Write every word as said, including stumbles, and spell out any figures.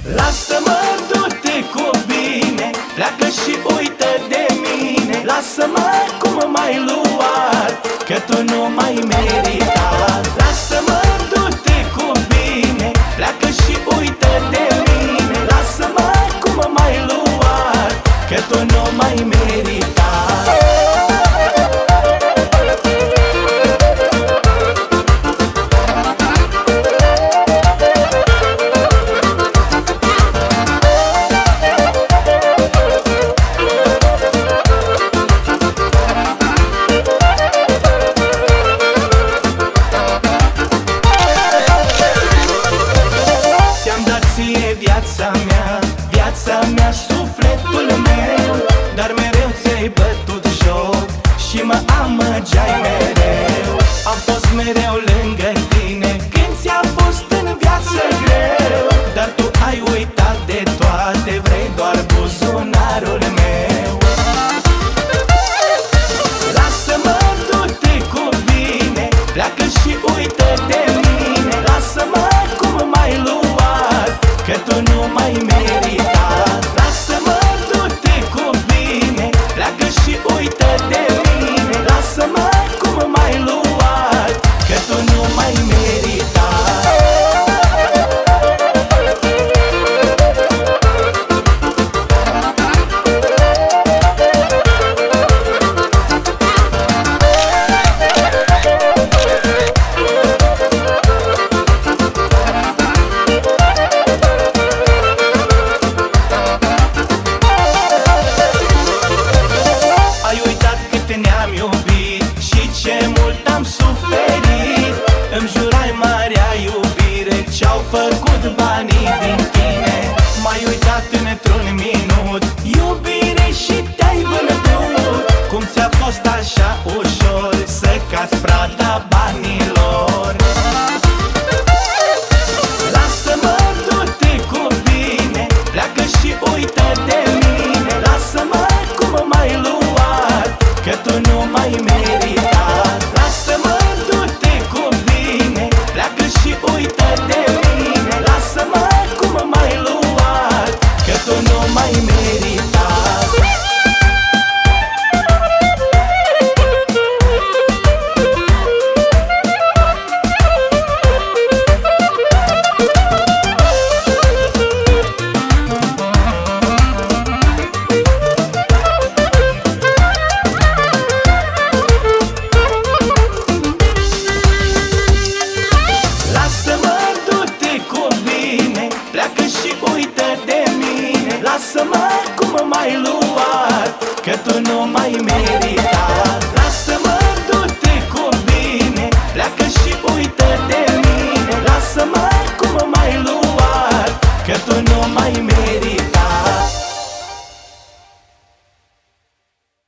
Lasă-mă, du-te cu bine, pleacă și uită de mine. Lasă-mă cum m-ai luat, că tu nu m-ai meritat. Lasă-mă, du-te cu bine, pleacă și uită de mine. Lasă-mă cum m-ai luat, că tu nu m-ai meritat. Viața mea, viața mea, sufletul meu, dar mereu ți-ai bătut joc și mă amăgeai mereu. Am fost mereu lângă tine când ți-a fost în viață greu, dar tu ai uitat de toate, vrei doar buzunarul meu. Lasă-mă, du-te cu bine, pleacă și uită de mine. Lasă-mă cum m-ai luat, că tu nu m-ai meritat. Lasă-mă, du-te cu bine, pleacă și uită de mine. Lasă-mă cum m-ai luat, că tu nu m-ai meritat. Ne-am iubit și ce mult am suferit. Îmi jurai marea iubire, ce-au făcut banii din tine. M-ai uitat într-un minut, iubire, și te-ai vândut. Cum ți-a fost așa ușor să cazi prada banilor? Lasă-mă, du-te cu bine, pleacă și uită de mine. Lasă-mă cum m-ai luat, că tu nu m-ai meritat. Lasă-mă, du-te cu bine, pleacă și uită de mine. Lasă-mă cum m-ai luat, că tu nu m-ai meritat. Pleacă și uită de mine. Lasă-mă cum m-ai luat, că tu nu m-ai meritat. Lasă-mă, du-te cu bine, pleacă și uită de mine. Lasă-mă cum m-ai luat, că tu nu m-ai meritat.